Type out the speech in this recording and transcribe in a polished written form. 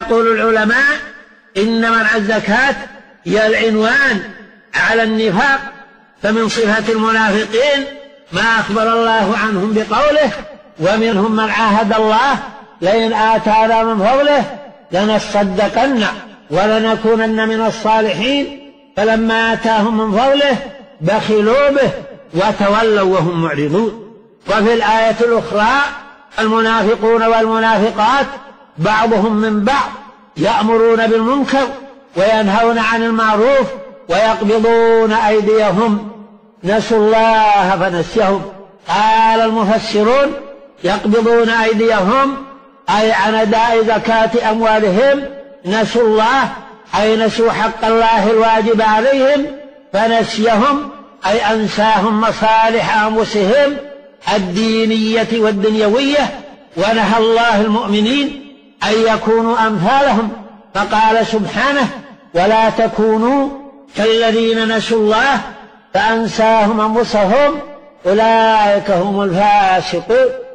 يقول العلماء إن منع الزكاة هي العنوان على النفاق، فمن صفة المنافقين ما أخبر الله عنهم بقوله ومنهم من عاهد الله لئن آتانا من فضله لنصدقن ولنكونن من الصالحين فلما آتاهم من فضله بخلوا به وتولوا وهم معرضون. وفي الآية الأخرى المنافقون والمنافقات بعضهم من بعض يأمرون بالمنكر وينهون عن المعروف ويقبضون أيديهم نسوا الله فنسيهم. قال المفسرون يقبضون أيديهم أي عن أداء زكاة أموالهم، نسوا الله أي نسوا حق الله الواجب عليهم، فنسيهم أي أنساهم مصالح أنفسهم الدينية والدنيوية. ونهى الله المؤمنين أن يكونوا أمثالهم، فقال سبحانه ولا تكونوا كالذين نسوا الله فأنساهم أنفسهم أولئك هم الفاسقون.